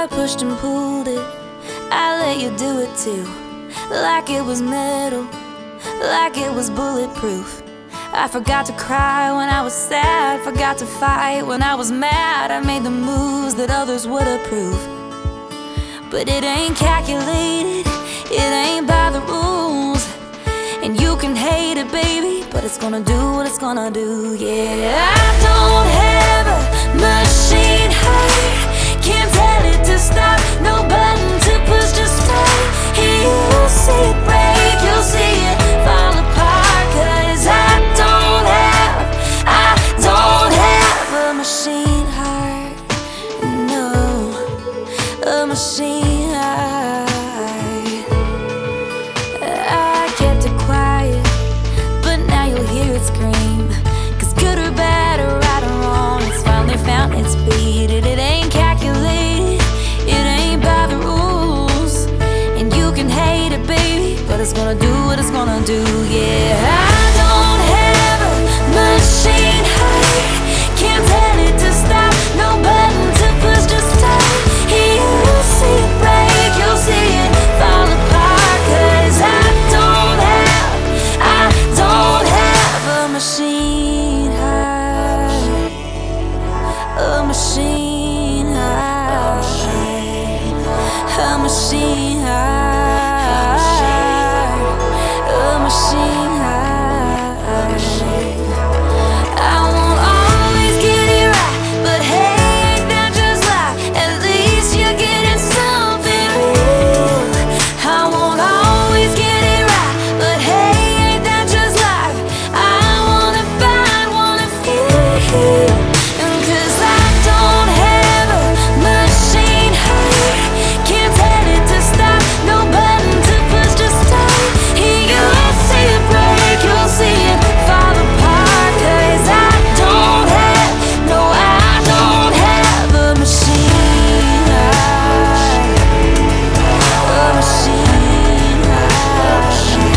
I pushed and pulled it, I let you do it too. Like it was metal, like it was bulletproof. I forgot to cry when I was sad, forgot to fight when I was mad. I made the moves that others would approve, but it ain't calculated, it ain't by the rules. And you can hate it, baby, but it's gonna do what it's gonna do, yeah. I don't have a machine heart, can't tell it to stop, no button to push to start. You'll see it break, you'll see it fall apart. Cause I don't have a machine heart, no, a machine heart. I kept it quiet, but now you'll hear it scream. Cause good or bad or right or wrong, it's finally found its beat. It ain't calculated, it ain't by the rules. And you can hate it, baby, but it's gonna do what it's gonna do, yeah. I don't have a machine heart, can't tell it to stop, no button to push to start. You'll see it break, you'll see it fall apart. Cause I don't have a machine heart, a machine heart, a machine heart, a machine heart. I won't always get it right, but hey, ain't that just life? At least you're getting something real. I won't always get it right, but hey, ain't that just life? I wanna find, wanna feel. And cause I don't have a machine heart, can't tell it to stop, no button to push to start. You'll see it break, you'll see it fall apart. Cause I don't have, no, I don't have a machine heart, a machine heart.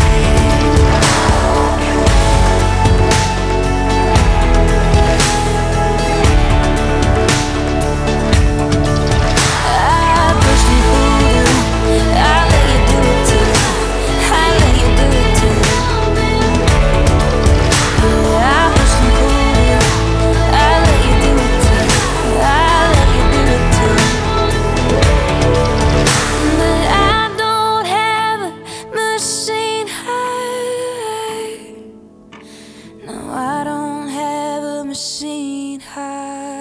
I pushed and pulled you, I let you do it too, I let you do it too. Yeah, I pushed and pulled you, I let you do it too, I let you do it too. But I don't have a machine heart, no, I don't have a machine heart.